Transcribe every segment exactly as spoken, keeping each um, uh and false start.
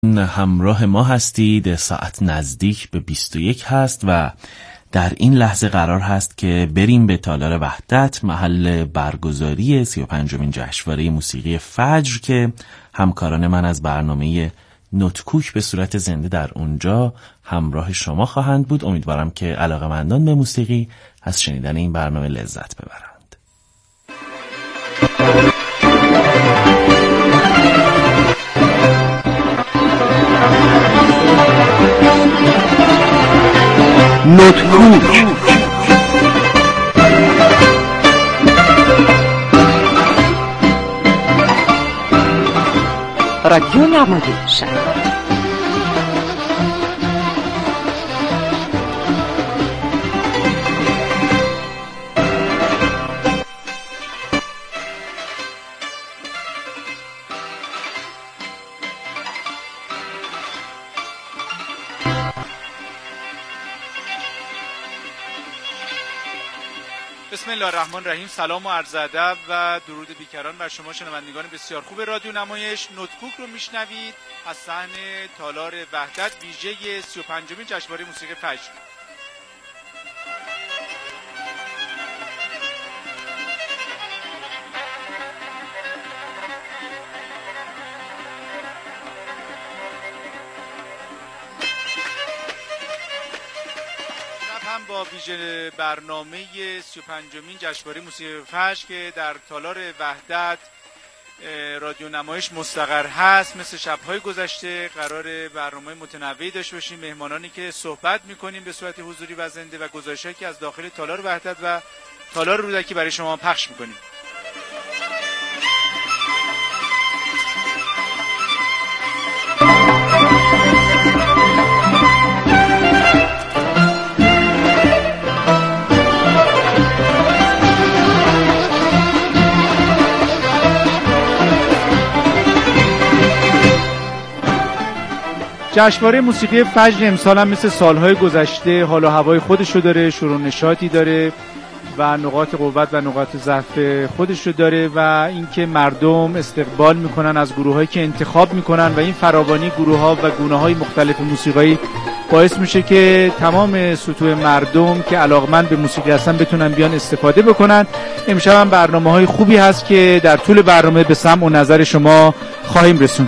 همراه ما هستید. ساعت نزدیک به بیست و یک هست و در این لحظه قرار هست که بریم به تالار وحدت، محل برگزاری سی و پنجمین جشنواره موسیقی فجر که همکاران من از برنامه نوتکوک به صورت زنده در اونجا همراه شما خواهند بود. امیدوارم که علاقه‌مندان به موسیقی از شنیدن این برنامه لذت ببرند. نوتکوک رادیو نمایی شهر. بسم الله الرحمن الرحیم. سلام و عرض ادب و درود بیکران بر شما شنوندگان بسیار خوب رادیو نمایش نوتکوک رو میشنوید از صحنه تالار وحدت ویژه سی و پنجمین جشنواره موسیقی فجر. هم با ویژه برنامه سی و پنجمین جشنواره موسیقی فجر که در تالار وحدت رادیو نمایش مستقر هست، مثل شب‌های گذشته قرار برنامه متنوعی داشته باشیم، مهمانانی که صحبت می‌کنیم به صورت حضوری و زنده و گزارش‌هایی که از داخل تالار وحدت و تالار رودکی برای شما پخش می‌کنیم. جشنواره موسیقی فجر امسال هم مثل سالهای گذشته حال و هوای خودشو داره، شور و نشاطی داره و نقاط قوت و نقاط ضعف خودشو داره و اینکه مردم استقبال میکنن از گروهایی که انتخاب میکنن و این فراوانی گروه‌ها و گونه‌های مختلف موسیقی باعث میشه که تمام سطوح مردم که علاقمند به موسیقی هستن بتونن بیان استفاده بکنن. امشب هم برنامه‌های خوبی هست که در طول برنامه به سمع و نظر شما خواهیم رسوند.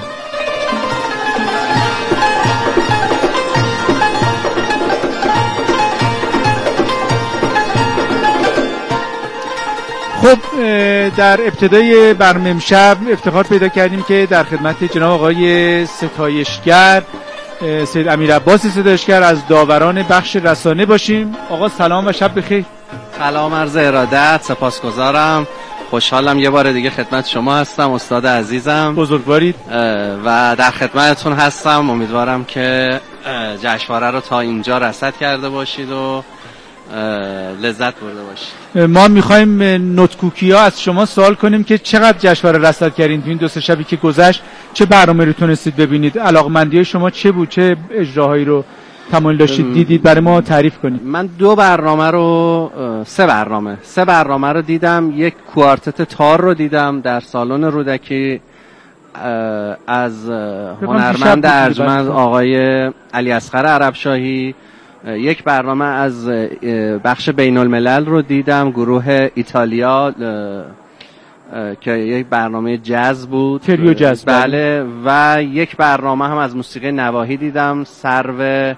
خب در ابتدای برنامه امشب افتخار پیدا کردیم که در خدمت جناب آقای ستایشگر سید امیر عباس ستایشگر از داوران بخش رسانه باشیم. آقا سلام و شب بخیر. سلام عرض ارادت، سپاسگزارم، خوشحالم یه بار دیگه خدمت شما هستم استاد عزیزم. بزرگوارید و در خدمتتون هستم. امیدوارم که جشنواره رو تا اینجا رصد کرده باشید و لذت برده باشید. ما میخوایم نوتکوکیا از شما سوال کنیم که چقدر جشنواره رصد کردین تو این دو سه شبی که گذشت، چه برنامه رو تونستید ببینید، علاقمندی شما چه بود، چه اجراهایی رو تمایل داشتید دیدید، برای ما تعریف کنید. من دو برنامه رو سه برنامه سه برنامه رو دیدم. یک کوارتت تار رو دیدم در سالن رودکی از هنرمند ارجمند آقای علی اصغر عربشاهی. یک برنامه از بخش بین الملل رو دیدم، گروه ایتالیا که یک برنامه جاز بود، تریو جاز. بله. و یک برنامه هم از موسیقی نواحی دیدم، سرو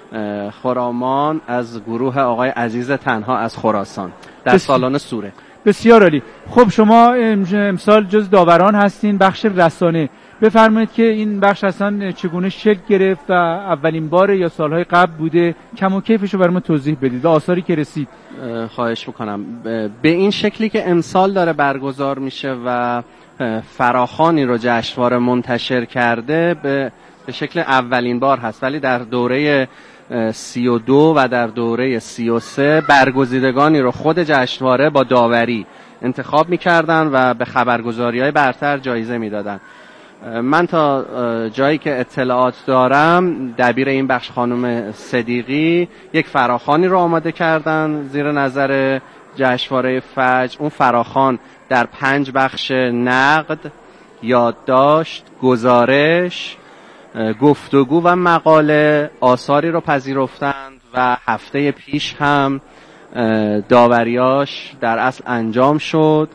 خرامان از گروه آقای عزیز تنها از خراسان در سالن سوره. بسیار عالی. خب شما امسال جز داوران هستین بخش رسانه، بفرمایید که این بخش اصلا چگونه شکل گرفت و اولین بار یا سالهای قبل بوده، کم و کیفش رو برای ما توضیح بدید و آثاری که رسید. خواهش میکنم. به این شکلی که امسال داره برگزار میشه و فراخوانی رو جشنواره منتشر کرده به به شکل اولین بار هست، ولی در دوره سی و دو و در دوره سی و سه برگزیدگانی رو خود جشنواره با داوری انتخاب میکردن و به خبرگزاری‌های برتر جایزه میدادن. من تا جایی که اطلاعات دارم دبیر این بخش خانم صدیقی یک فراخوانی رو آماده کردن زیر نظر جشنواره فجر. اون فراخوان در پنج بخش نقد، یادداشت، گزارش گفتگو و مقاله آثاری رو پذیرفتند و هفته پیش هم داوریاش در اصل انجام شد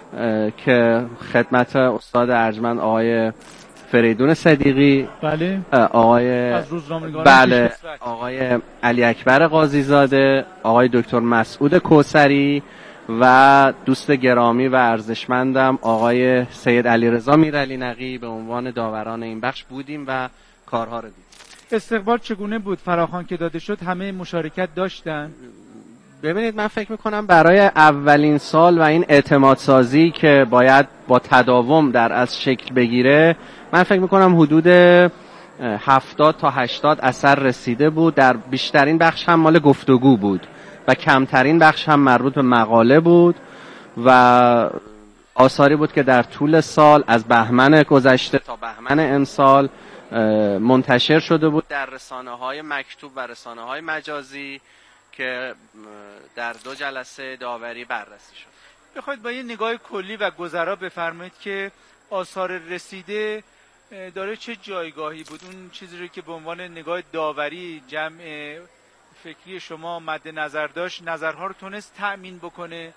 که خدمت استاد ارجمند آقای فریدون صدیقی، بله آقای از روزنامه‌نگاران بله آقای علی اکبر قاضی زاده، آقای دکتر مسعود کوثری و دوست گرامی و ارزشمندم آقای سید علیرضا میرعلی نقی به عنوان داوران این بخش بودیم و کارها رو دیدیم. استقبال چگونه بود؟ فراخوان که داده شد همه مشارکت داشتن؟ ببینید من فکر میکنم برای اولین سال و این اعتماد سازی که باید با تداوم در از شکل بگیره، من فکر میکنم حدود هفتاد تا هشتاد اثر رسیده بود. در بیشترین بخش هم مال گفتگو بود و کمترین بخش هم مربوط به مقاله بود و آثاری بود که در طول سال از بهمن گذشته تا بهمن امسال منتشر شده بود در رسانه‌های مکتوب و رسانه‌های مجازی که در دو جلسه داوری بررسی شد. بخواید با یه نگاه کلی و گذرا بفرمایید که آثار رسیده داره چه جایگاهی بود؟ اون چیزی رو که به عنوان نگاه داوری جمع فکری شما مد نظر داشت، نظرها رو تونست تأمین بکنه؟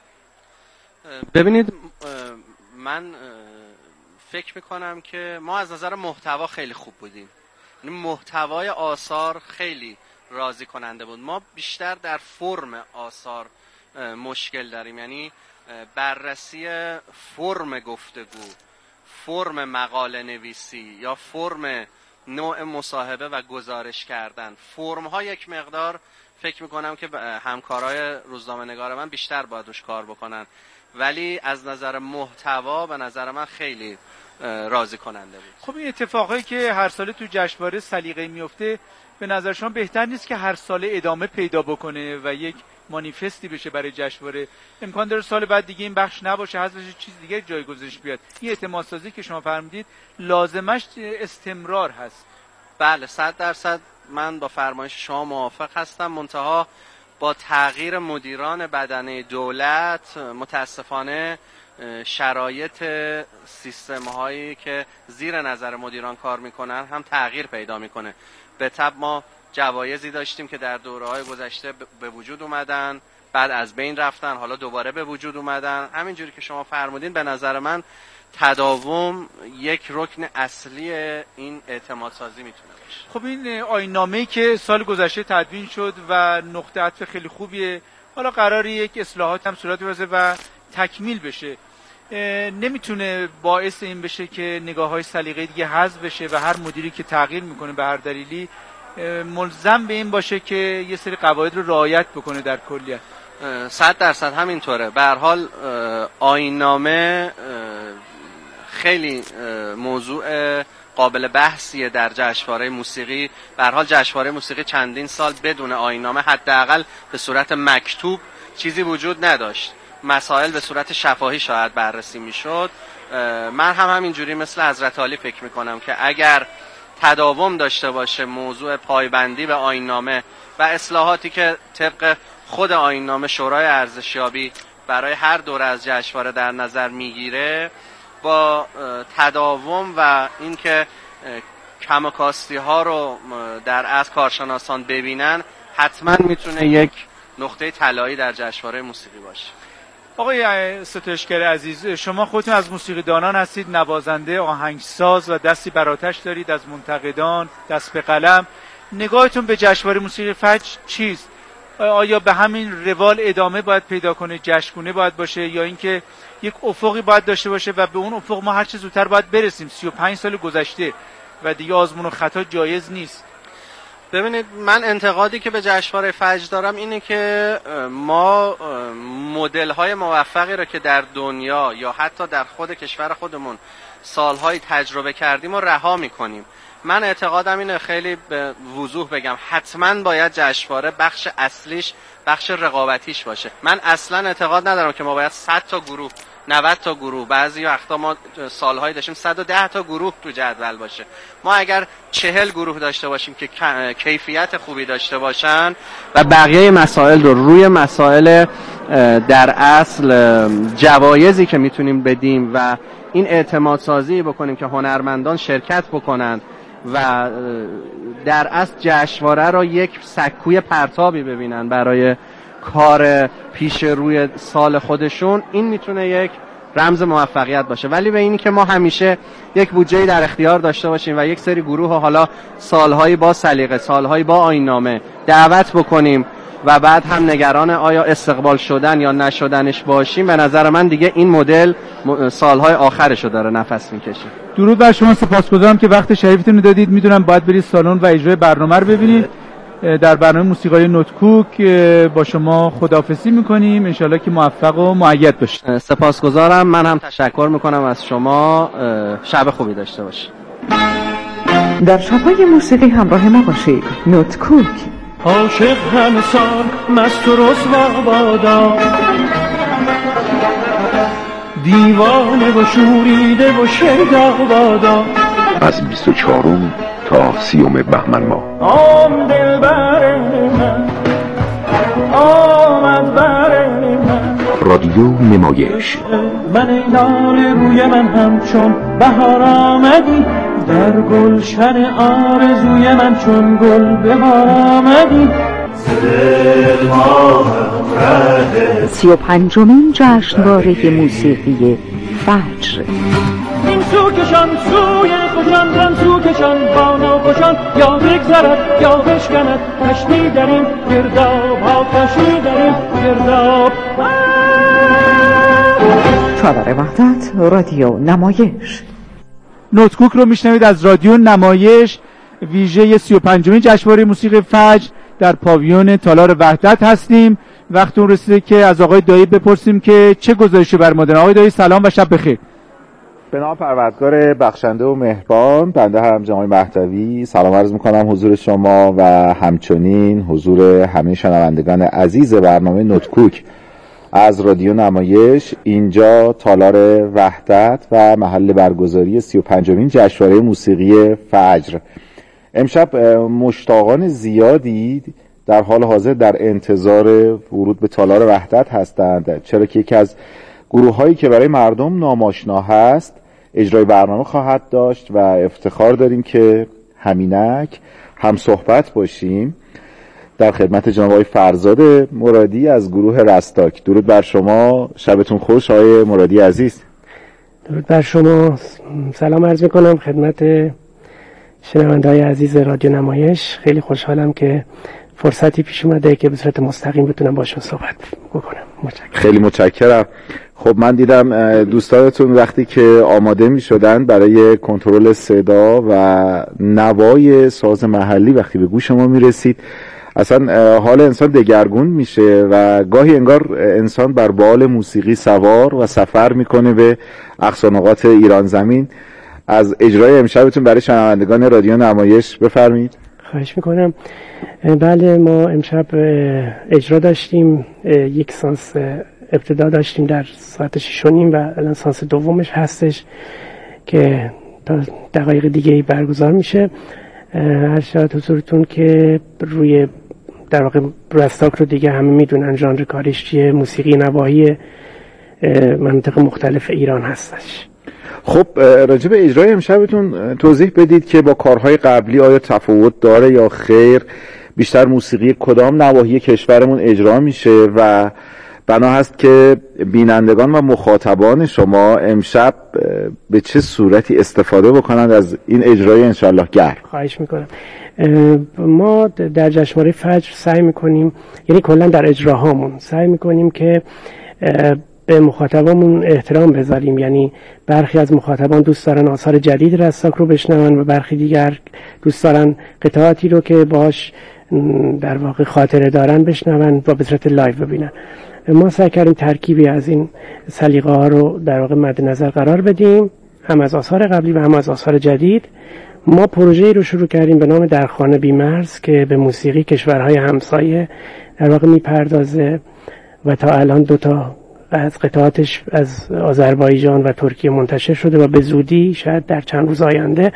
ببینید من فکر میکنم که ما از نظر محتوا خیلی خوب بودیم. محتوای آثار خیلی راضی کننده بود. ما بیشتر در فرم آثار مشکل داریم، یعنی بررسی فرم گفتگو، فرم مقاله نویسی یا فرم نوع مصاحبه و گزارش کردن. فرم ها یک مقدار فکر میکنم که همکارای روزنامه‌نگار من بیشتر باید روش کار بکنن، ولی از نظر محتوا به نظر من خیلی راضی کننده بود. خب این اتفاقایی که هر ساله تو جشنواره سلیقه‌ای میفته به نظر شما بهتر نیست که هر ساله ادامه پیدا بکنه و یک مانیفستی بشه برای جشنواره؟ امکان داره سال بعد دیگه این بخش نباشه، حذفش چیز دیگه جایگزینش بیاد. این اعتماد سازی که شما فرمودید لازمش استمرار هست. بله صد درصد من با فرمایش شما موافق هستم، منتها با تغییر مدیران بدنه دولت متاسفانه شرایط سیستم هایی که زیر نظر مدیران کار میکنن هم تغییر پیدا میکنه. به طب ما جوایزی داشتیم که در دوره‌های گذشته به وجود اومدن، بعد از بین رفتن، حالا دوباره به وجود اومدن. همینجوری که شما فرمودین به نظر من تداوم یک رکن اصلی این اعتماد سازی میتونه باشه. خب این آیین‌نامه‌ای که سال گذشته تدوین شد و نقطه عطف خیلی خوبیه، حالا قراره یک اصلاحات هم صورت بگیره و تکمیل بشه، نمیتونه باعث این بشه که نگاه‌های سلیقه‌ای دیگه حذف بشه و هر مدیری که تغییر میکنه به هر دلیلی ملزم به این باشه که یه سری قواعد رو رعایت بکنه در کلیت؟ صد درصد همینطوره. به هر حال آیین‌نامه خیلی موضوع قابل بحثیه در جشنواره موسیقی. به هر حال جشنواره موسیقی چندین سال بدون آیین‌نامه حداقل به صورت مکتوب چیزی وجود نداشت. مسائل به صورت شفاهی شاید بررسی میشد. من هم همینجوری مثل حضرت علی فکر میکنم که اگر تداوم داشته باشه موضوع پایبندی به آیین‌نامه و اصلاحاتی که طبق خود آیین‌نامه شورای ارزشیابی برای هر دوره از جشنواره در نظر میگیره، با تداوم و اینکه کم و کاستی ها رو در از کارشناسان ببینن، حتما میتونه یک نقطه طلایی در جشنواره موسیقی باشه. آقای ستایشگر عزیز، شما خودتون از موسیقیدانان هستید، نوازنده، آهنگساز و دستی بر آتش دارید، از منتقدان، دست به قلم. نگاهتون به جشنواره موسیقی فجر چیست؟ آیا به همین روال ادامه باید پیدا کنه، جشنگونه باید باشه، یا اینکه یک افقی باید داشته باشه و به اون افق ما هر چه زودتر باید برسیم؟ سی و پنج سال گذشته و دیگه آزمون و خطا جایز نیست. ببینید من انتقادی که به جشنواره فجر دارم اینه که ما مدل های موفقی رو که در دنیا یا حتی در خود کشور خودمون سالهای تجربه کردیم و رها میکنیم. من اعتقادم اینه، خیلی به وضوح بگم، حتما باید جشنواره بخش اصلیش بخش رقابتیش باشه. من اصلا اعتقاد ندارم که ما باید صد تا گروه، نود تا گروه، بعضی وقتا ما سالهایی داشتیم صد و ده تا گروه تو جدول باشه. ما اگر چهل گروه داشته باشیم که کیفیت خوبی داشته باشن و بقیه مسائل رو روی مسائل در اصل جوایزی که میتونیم بدیم و این اعتماد سازی بکنیم که هنرمندان شرکت بکنن و در اصل جشنواره را یک سکوی پرتابی ببینن برای کار پیش روی سال خودشون، این میتونه یک رمز موفقیت باشه. ولی به اینی که ما همیشه یک بودجه‌ای در اختیار داشته باشیم و یک سری گروه حالا سالهایی با سلیقه، سالهایی با آیین‌نامه دعوت بکنیم و بعد هم نگران آیا استقبال شدن یا نشدنش باشیم، به نظر من دیگه این مدل سالهای آخرشو داره نفس میکشه. درود بر شما، سپاسگزارم که وقت شریفتون رو دادید. میدونم باید برید سالن و اجرای برنامه رو ببینید. در برنامه موسیقای نوتکوک با شما خداحافظی میکنیم، انشالله که موفق و مؤید باشید. سپاسگزارم، من هم تشکر میکنم از شما. شب خوبی داشته باشید. در شب‌های موسیقی همراه ما باشید. نوتکوک. عاشق همه سال مست و رسوا بادا، دیوانه و شوریده و شیدا بادا، از بیست و چهارم تا سیوم بهمن ماه. آم دلبر من، آمد بر من، رادیو نمایش. من ای لاله روی من همچون بهار آمدی، در گلشن آرزوی من چون گل به بار آمدی. سی و پنجمین جشنواره موسیقی فجر. این سو کشان سوی خوشان، دم سو کشان با نوخوشان، یا بگذرد یا بشکند کشتی در این گرداب ها، کشتی در این گرداب. چهار وحدت رادیو نمایش. نوتکوک رو میشنوید از رادیو نمایش. ویژه سی و پنجمین جشنواره موسیقی فجر در پاویون تالار وحدت هستیم. وقت اون رسیده که از آقای دایی بپرسیم که چه گزارشی بر ما دارن. آقای دایی سلام و شب بخیر. به نام پروردگار بخشنده و مهربان، بنده هم جناب مهدوی سلام عرض میکنم حضور شما و همچنین حضور همه شنوندگان عزیز برنامه نوتکوک از رادیو نمایش. اینجا تالار وحدت و محل برگزاری سی و پنجمین جشنواره موسیقی فجر. امشب مشتاقان زیادی در حال حاضر در انتظار ورود به تالار وحدت هستند، چرا که یکی از گروه هایی که برای مردم ناماشنا هست اجرای برنامه خواهد داشت و افتخار داریم که همینک هم صحبت باشیم در خدمت جناب آقای فرزاد مرادی از گروه رستاک. درود بر شما، شبتون خوش آقای مرادی عزیز. درود بر شما، سلام عرض میکنم خدمت شنونده‌های عزیز رادیو نمایش. خیلی خوشحالم که فرصتی پیش اومده که به صورت مستقیم بتونم باشون صحبت بکنم. متشکرم. خیلی متشکرم. خب من دیدم دوستانتون وقتی که آماده می شدن برای کنترل صدا و نوای ساز محلی وقتی به گوش ما می رسید، اصلا حال انسان دگرگون میشه و گاهی انگار انسان بر بال موسیقی سوار و سفر میکنه به اقصا نقاط ایران زمین. از اجرای امشبتون برای شنوندگان رادیو نمایش بفرمایید. خواهش میکنم. بله، ما امشب اجرا داشتیم، یک سانس ابتدا داشتیم در ساعت شش و نیم و الان سانس دومش هستش که تا دقایق دیگه برگزار میشه. هر شاید حضورتون که روی در واقع رستاک رو دیگه همه میدونن ژانر کاریش چیه، موسیقی نواحی مناطق مختلف ایران هستش. خب راجع به اجرای امشبتون توضیح بدید که با کارهای قبلی آیا تفاوت داره یا خیر؟ بیشتر موسیقی کدام نواحی کشورمون اجرا میشه و بنا هست که بینندگان و مخاطبان شما امشب به چه صورتی استفاده بکنند از این اجرای انشالله گرم؟ خواهش میکنم. ما در جشنواره فجر سعی میکنیم، یعنی کلا در اجراهامون سعی میکنیم که به مخاطبامون احترام بذاریم. یعنی برخی از مخاطبان دوست دارن آثار جدید رستاک رو بشنون و برخی دیگر دوست دارن قطعاتی رو که باش در واقع خاطره دارن بشنون و به صورت لایو ببینن. ما سعی کردیم ترکیبی از این سلیقه ها رو در واقع مد نظر قرار بدیم، هم از آثار قبلی و هم از آثار جدید. ما پروژه‌ای رو شروع کردیم به نام در خانه بی‌مرز که به موسیقی کشورهای همسایه در واقع میپردازه و تا الان دو تا از قطعاتش از آذربایجان و ترکیه منتشر شده و به زودی شاید در چند روز آینده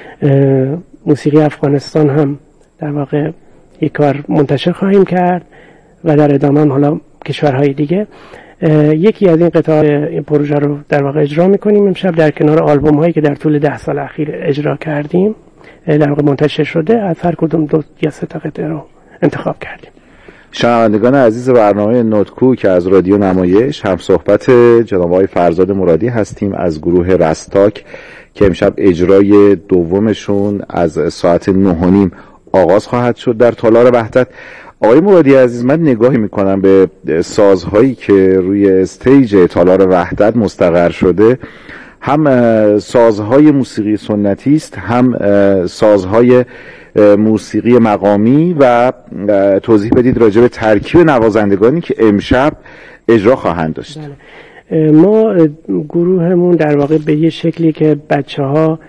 موسیقی افغانستان هم در واقع یک کار منتشر خواهیم کرد و در ادامه هم حالا کشورهای دیگه. یکی از این قطعات این پروژه رو در واقع اجرا میکنیم امشب در کنار آلبوم هایی که در طول ده سال اخیر اجرا کردیم. در واقع منتشر شده، از هر کدوم دو یا سه تا قطعه رو انتخاب کردیم. شنوندگان عزیز برنامه نوتکو که از رادیو نمایش هم صحبت جناب آقای فرزاد مرادی هستیم از گروه رستاک که امشب اجرای دومشون از ساعت نه و نیم آغاز خواهد شد در تالار وحدت. آقای مرادی عزیز، من نگاهی میکنم به سازهایی که روی استیج تالار وحدت مستقر شده، هم سازهای موسیقی سنتی است، هم سازهای موسیقی مقامی، و توضیح بدید راجع به ترکیب نوازندگانی که امشب اجرا خواهند داشت. ما گروهمون در واقع به یه شکلی که بچه ها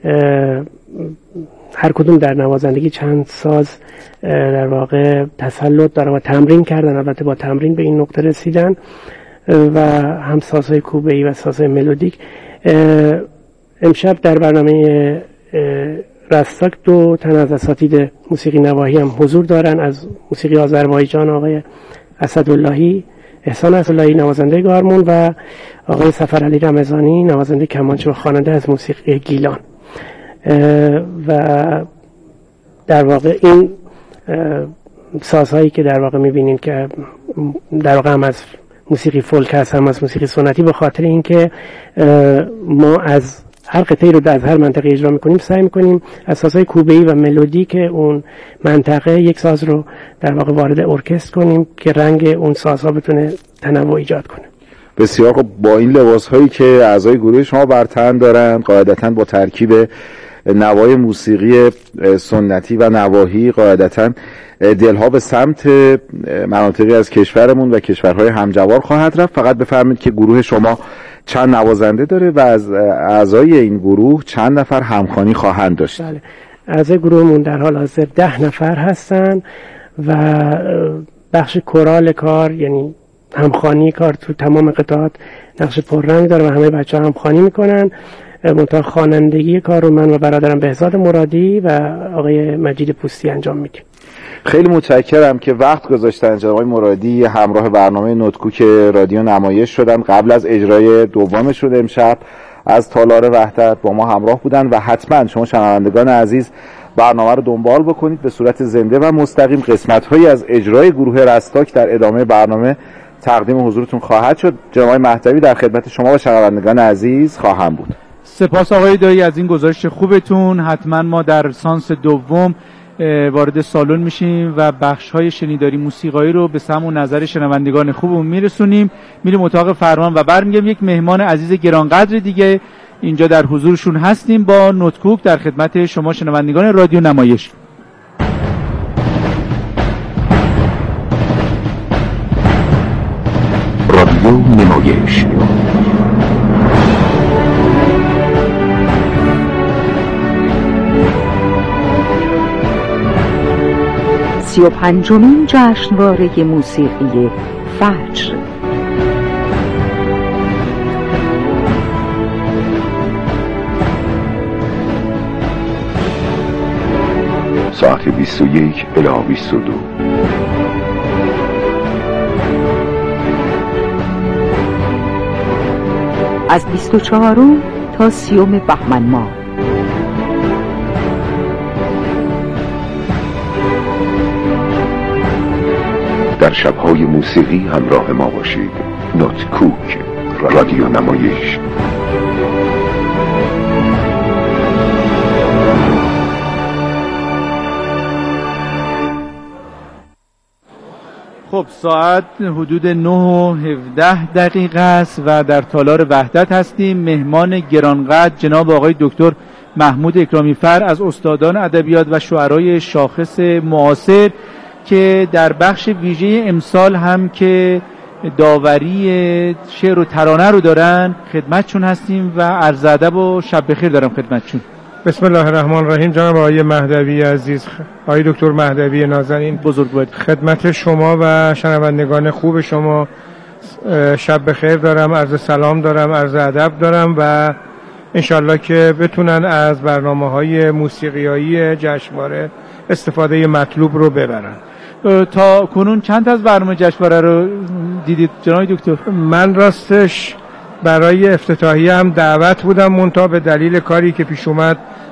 هر کدوم در نوازندگی چند ساز در واقع تسلط دارن و تمرین کردن، البته با تمرین به این نقطه رسیدن، و هم سازهای کوبه‌ای و سازهای ملودیک. امشب در برنامه رستاک دو تن از اساتید موسیقی نواحی هم حضور دارن. از موسیقی آذربایجان آقای اسداللهی، احسان اسداللهی نوازنده گارمون، و آقای سفرعلی رمضانی نوازنده کمانچه و خواننده از موسیقی گیلان. و در واقع این سازهایی که در واقع میبینین که در واقع هم از موسیقی فولک هست هم از موسیقی سنتی، به خاطر اینکه ما از هر قطعی رو در هر منطقه اجرا میکنیم سعی میکنیم از سازهای کوبه‌ای و ملودی که اون منطقه یک ساز رو در واقع وارد ارکستر کنیم که رنگ اون سازها بتونه تنوع ایجاد کنه. بسیار خب. با این لباس هایی که اعضای گروه شما بر تن دارن، قاعدتاً با ترکیب نوای موسیقی سنتی و نواحی، قاعدتاً دلها به سمت مناطقی از کشورمون و کشورهای همجوار خواهد رفت. فقط بفرمایید که گروه شما چند نوازنده داره و از اعضای این گروه چند نفر همخوانی خواهند داشت؟ بله، اعضای گروهمون در حال حاضر ده نفر هستن و بخش کورال کار، یعنی همخوانی کار تو تمام قطعات نقش پررنگ داره و همه بچه ها همخوانی میکنن. منتها خوانندگی کار رو من و برادرم بهزاد مرادی و آقای مجید پوستی انجام میدیم. خیلی متشکرم که وقت گذاشتن جناب آقای مرادی همراه برنامه نوتکو که رادیو نمایش شدن قبل از اجرای دومشون امشب از تالار وحدت با ما همراه بودن. و حتما شما شنوندگان عزیز برنامه رو دنبال بکنید به صورت زنده و مستقیم. قسمت‌هایی از اجرای گروه رستاک در ادامه برنامه تقدیم حضورتون خواهد شد. جناب آقای مهدوی در خدمت شما و شنوندگان عزیز خواهم بود. سپاس آقای دایی از این گزارش خوبتون. حتما ما در سانس دوم وارد سالن میشیم و بخش‌های شنیداری موسیقایی رو به سمع و نظر شنوندگان خوبمون میرسونیم. میریم اتاق فرمان و برمیگردیم. یک مهمان عزیز گرانقدر دیگه اینجا در حضورشون هستیم با نوتکوک در خدمت شما شنوندگان رادیو نمایش. رادیو نمایش سی و پنجمین جشنواره موسیقی فجر. ساعت بیست و یک الی بیست و دو. از بیست و چهارم تا سیوم بهمن ماه. در شب‌های موسیقی همراه ما باشید. نوتکوک، رادیو نمایش. خب ساعت حدود نه و هفده دقیقه است و در تالار وحدت هستیم. مهمان گرانقدر جناب آقای دکتر محمود اکرامی‌فر از استادان ادبیات و شاعرای شاخص معاصر که در بخش ویژه امسال هم که داوری شعر و ترانه رو دارن خدمتشون هستیم و عرض ادب و شب بخیر دارم خدمتشون. بسم الله الرحمن الرحیم. جناب آقای مهدوی عزیز، آقای دکتر مهدوی نازنین، بزرگوار، خدمت شما و شنوندگان خوب شما شب بخیر دارم، عرض سلام دارم، عرض ادب دارم و انشالله که بتونن از برنامه‌های موسیقیایی جشنواره استفاده مطلوب رو ببرن. تا کنون چند از برنامه جشنواره رو دیدید جناب دکتر؟ من راستش برای افتتاحیه هم دعوت بودم، منتها به دلیل کاری که پیش اومد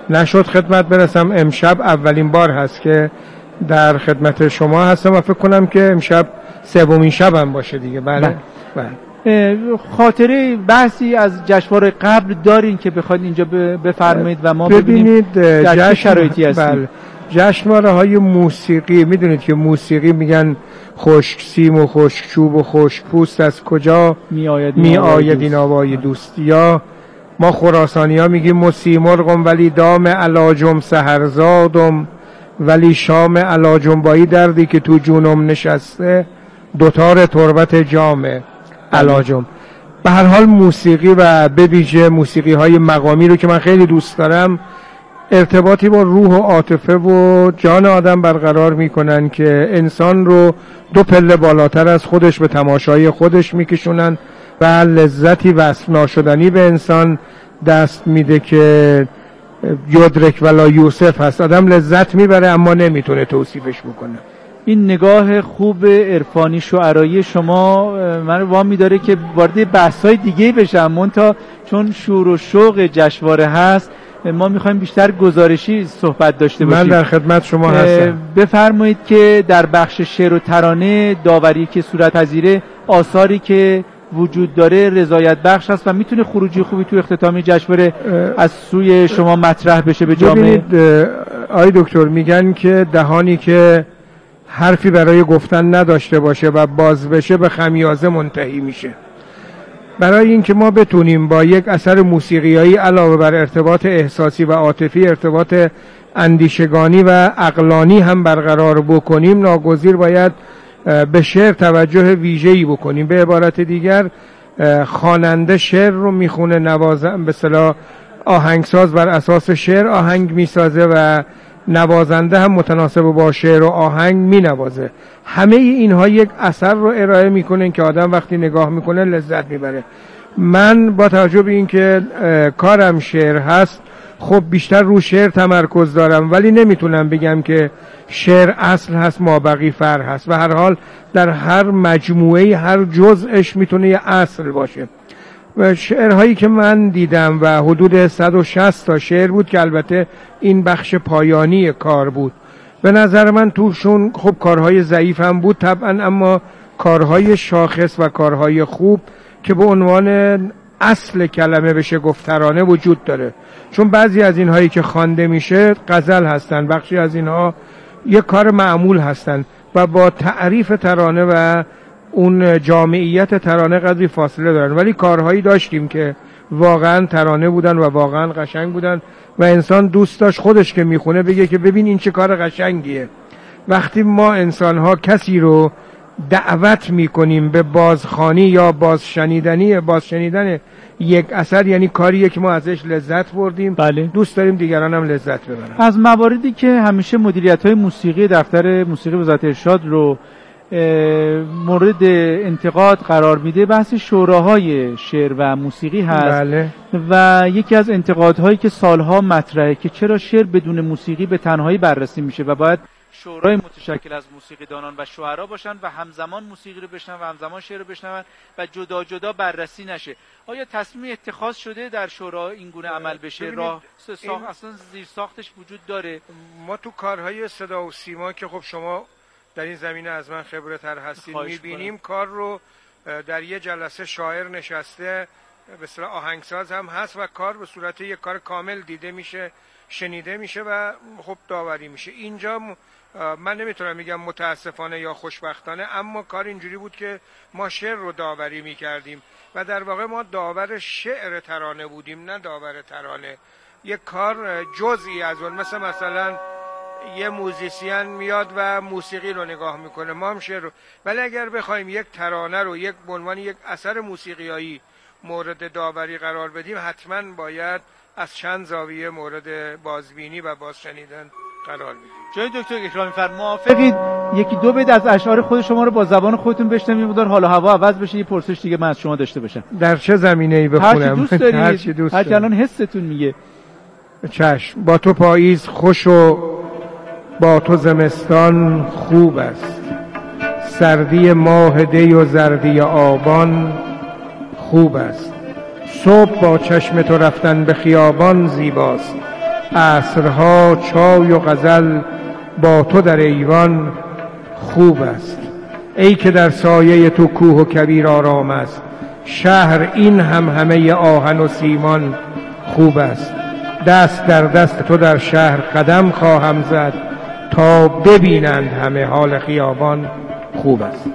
نشد خدمت برسم. امشب اولین بار هست که در خدمت شما هستم و فکر کنم که امشب سومین شبم باشه دیگه. بله بله. خاطره بحثی از جشنواره قبل دارین که بخواید اینجا بفرمایید و ما ببینیم در چه شرایطی هستیم؟ بله. جشنواره های موسیقی، میدونید که موسیقی میگن خشک سیم و خشک چوب و خشک پوست، از کجا می آید می آید این آوای دوست؟ یا ما خراسانی ها میگیم مسیمرغم ولی دام علاجم سهرزادم ولی شام علاجم بایی دردی که تو جونم نشسته دوتار تربت جام علاجم. به هر حال موسیقی و به ویژه موسیقی های مقامی رو که من خیلی دوست دارم ارتباطی با روح و عاطفه و جان آدم برقرار میکنن که انسان رو دو پله بالاتر از خودش به تماشای خودش میکشونن و لذتی وصف ناشدنی به انسان دست میده که یدرک ولا یوسف هست. آدم لذت میبره اما نمیتونه توصیفش بکنه. این نگاه خوب عرفانی شعرایی شما من وامی داره که وارد بحث‌های دیگه بشم، منتها چون شور و شوق جشنواره هست ما میخوایم بیشتر گزارشی صحبت داشته باشیم. من در خدمت شما هستم. بفرمایید که در بخش شعر و ترانه داوری که صورت پذیره، آثاری که وجود داره رضایت بخش است و میتونه خروجی خوبی تو اختتامی جشنواره از سوی شما مطرح بشه به جامعه. ببینید آی دکتر، میگن که دهانی که حرفی برای گفتن نداشته باشه و باز بشه به خمیازه منتهی میشه. برای اینکه ما بتونیم با یک اثر موسیقیایی علاوه بر ارتباط احساسی و عاطفی ارتباط اندیشگانی و عقلانی هم برقرار بکنیم، ناگزیر باید به شعر توجه ویژه‌ای بکنیم. به عبارت دیگر خواننده شعر رو میخونه، نوازنده به اصطلاح آهنگساز بر اساس شعر آهنگ میسازه و نوازنده هم متناسب با شعر و آهنگ مینوازه. همه اینها یک اثر رو ارائه میکنن که آدم وقتی نگاه میکنه لذت میبره. من با توجه به اینکه کارم شعر هست خب بیشتر رو شعر تمرکز دارم، ولی نمیتونم بگم که شعر اصل هست مابقی فر هست. و هر حال در هر مجموعه هر جزءش میتونه یه اصل باشه. و شعرهایی که من دیدم و حدود صد و شصت تا شعر بود که البته این بخش پایانی کار بود، به نظر من توشون خب کارهای ضعیف هم بود طبعا، اما کارهای شاخص و کارهای خوب که به عنوان اصل کلمه بشه گفت ترانه وجود داره. چون بعضی از اینهایی که خوانده میشه غزل هستن، بخشی از اینها یک کار معمول هستن و با تعریف ترانه و اون جامعیت ترانه قدری فاصله دارن، ولی کارهایی داشتیم که واقعا ترانه بودن و واقعا قشنگ بودن و انسان دوست داشت خودش که میخونه بگه که ببین این چه کار قشنگیه. وقتی ما انسانها کسی رو دعوت میکنیم به بازخوانی یا بازشنیدنی بازشنیدن یک اثر، یعنی کاریه که ما ازش لذت بردیم، بله. دوست داریم دیگران هم لذت ببرن. از مواردی که همیشه مدیریت‌های موسیقی دفتر موسیقی وزارت ارشاد رو مورد انتقاد قرار میده بحث شوراهای شعر و موسیقی هست. بله. و یکی از انتقادهایی که سالها مطرحه که چرا شعر بدون موسیقی به تنهایی بررسی میشه و باید شورای متشکل از موسیقیدانان و شعرا باشن و همزمان موسیقی رو بشنون و همزمان شعر رو بشنون و جدا جدا بررسی نشه. آیا تصمیم اتخاذ شده در شورا این گونه عمل بشه؟ راه ساخت اصلا زیر ساختش وجود داره؟ ما تو کارهای صدا و سیما که خب شما در این زمینه از من خبره تر هستید میبینیم کار رو در یه جلسه شاعر نشسته، به اصطلاح آهنگساز هم هست و کار به صورت یک کار کامل دیده میشه، شنیده میشه و خب داوری میشه. اینجا من نمیتونم میگم متاسفانه یا خوشبختانه، اما کار اینجوری بود که ما شعر رو داوری میکردیم و در واقع ما داور شعر ترانه بودیم نه داور ترانه. یک کار جزئی از اون، مثل مثلا یه موزیسین میاد و موسیقی رو نگاه میکنه، ما هم شعر رو. ولی اگر بخوایم یک ترانه رو یک به عنوان یک اثر موسیقیایی مورد داوری قرار بدیم، حتما باید از چند زاویه مورد بازبینی و بازشنیدن قرار بدیم. جای دکتر اکرامی فر موافقید یکی دو بیت از اشعار خود شما رو با زبان خودتون بشنویم مقدار حال و هوا عوض بشه؟ یه پرسش دیگه من از شما داشته باشم. در چه زمینه‌ای بخونم؟ هر چی دوست دارید، هر چی دوست هر چی الان حستون میگه. چشم. با تو پاییز خوش و با تو زمستان خوب است، سردی ماه دی و زردی آبان خوب است، صبح با چشم تو رفتن به خیابان زیباست، عصرها چای و غزل با تو در ایوان خوب است. ای که در سایه تو کوه و کویر آرام است، شهر این هم همه آهن و سیمان خوب است. دست در دست تو در شهر قدم خواهم زد، تا ببینند همه حال خیابان خوب است.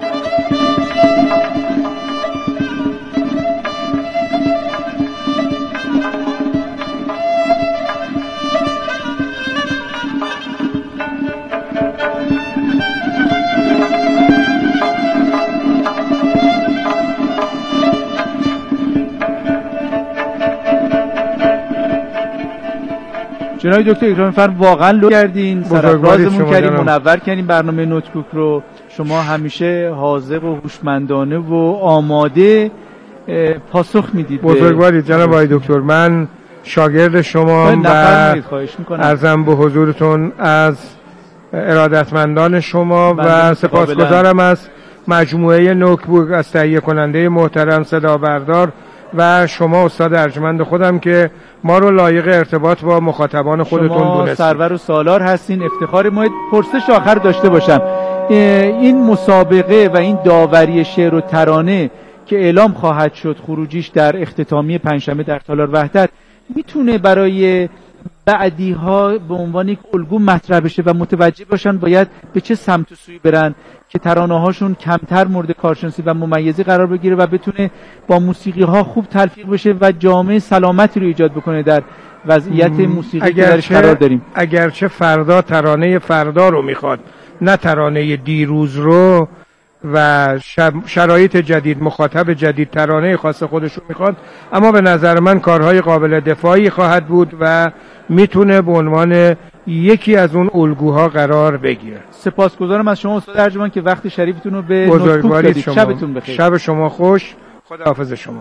جناب دکتر اکرام فرم واقعا لو کردین، سرافرازمون کردین، منور کردین برنامه نوتکوک رو. شما همیشه حاذق و هوشمندانه و آماده پاسخ میدید. بزرگوارید جناب آقای دکتر، من شاگرد شما و عرضم به حضورتون از ارادتمندان شما و سپاسگزارم از مجموعه نوتکوک، از تهیه کننده محترم صدا بردار و شما استاد ارجمند خودم که ما رو لایق ارتباط با مخاطبان خودتون دونستید. شما سرور و سالار هستین. افتخار ما. پرسش آخر داشته باشم، این مسابقه و این داوری شعر و ترانه که اعلام خواهد شد خروجیش در اختتامیه پنجشنبه در تالار وحدت، میتونه برای بعدی ها به عنوان یک الگو مطرح بشه و متوجه باشن باید به چه سمت و سوی برن که ترانه هاشون کمتر مورد کارشناسی و ممیزی قرار بگیره و بتونه با موسیقی ها خوب تلفیق بشه و جامعه سلامتی رو ایجاد بکنه در وضعیت موسیقی که درش قرار داریم. اگرچه فردا ترانه فردا رو میخواد، نه ترانه دیروز رو، و شرایط جدید، مخاطب جدید ترانه خاص خودش رو میخواد، اما به نظر من کارهای قابل دفاعی خواهد بود و میتونه به عنوان یکی از اون الگوها قرار بگیره. سپاسگزارم از شما استاد ارجمند که وقت شریفتون رو به نوتکوک دادید. شبتون بخیر. شب شما خوش. خداحافظ شما.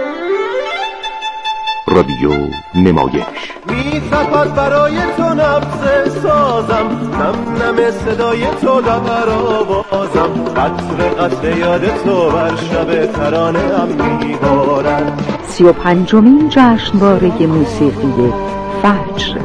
رادیو نمایش می‌تپد برای تو نبض سازم، نم نم صدای تو در آوازم، قطر قطر یاد تو بر شب ترانه ام می‌بارد. سی و پنجمین جشنواره موسیقی فجر.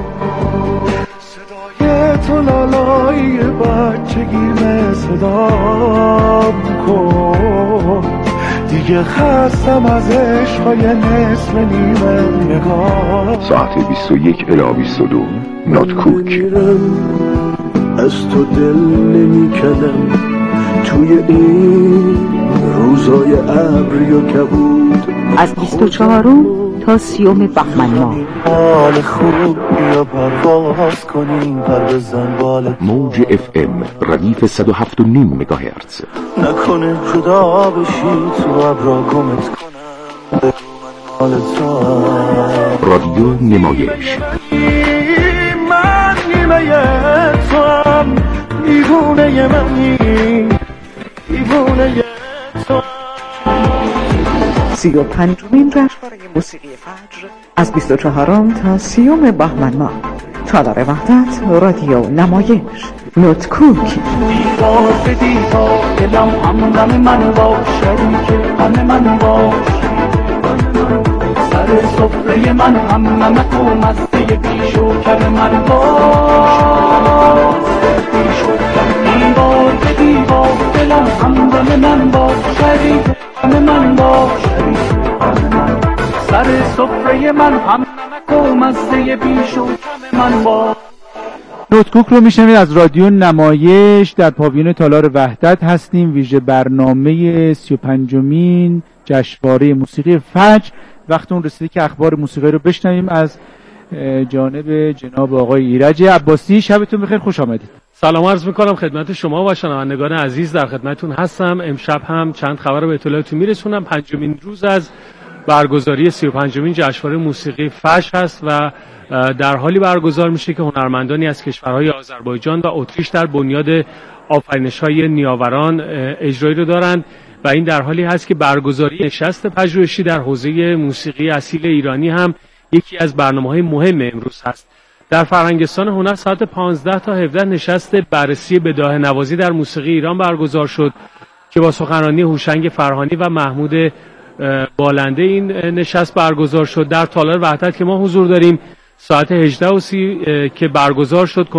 صدای تو لالای بچگیم صدام کن، دیگه خستم از عشقای نصف نیمه نگاه. ساعت بیست و یک الی بیست و دو نوتکوک. از تو دل نمی کدم توی این روزای ابری و کبود. از بیست و چهارم تا سیوم بهمن ماه حال خوب یا پرواز کنیم پر بزن بالت. موج اف ام ردیف صد و هفت و نیم مگاهرتز. نکنه جدا بشی تو ابرا گمت کنم حال تو. رادیو نمایش. من نیمه تو هم دیوونه منی، دیوونه تو. سی و پنجمین جشنواره موسیقی فجر از بیست و چهارم تا سیوم بهمن ماه تالار وحدت رادیو نمایش نوتکوک. دیوار به دیوار دلم همدم من باش، شریک غم من باش، سر سفره من هممت و مزه بیش و کم من باش، بیش و کم. دیوار به دیوار دلم همدم من باش، شریک غم من باش، سر سفره من هم نمک و مزه بیش و کم من باش. نوتکوک رو میشنوید از رادیو نمایش. در پاویون تالار وحدت هستیم. ویژه برنامه سی و پنجمین جشنواره موسیقی فجر. وقت اون رسیده که اخبار موسیقی رو بشنویم از جانب جناب آقای ایرج عباسی. شبتون بخیر، خوش آمدید. سلام عرض میکنم خدمت شما و شنوندگان عزیز، در خدمتتون هستم. امشب هم چند خبر رو به اطلاعتون میرسونم. پنجمین روز از برگزاری سی و پنجمین جشنواره موسیقی فجر هست و در حالی برگزار میشه که هنرمندانی از کشورهای آذربایجان و اتریش در بنیاد آفرینش‌های نیاوران اجرایی رو دارند و این در حالی هست که برگزاری نشست پژوهشی در حوزه موسیقی اصیل ایرانی هم یکی از برنامه‌های مهم امروز هست. در فرهنگستان هنر ساعت پانزده تا هفده نشست بررسی بداهه نوازی در موسیقی ایران برگزار شد که با سخنرانی هوشنگ فرهانی و محمود بالنده این نشست برگزار شد. در تالار وحدت که ما حضور داریم ساعت هجده و سی که برگزار شد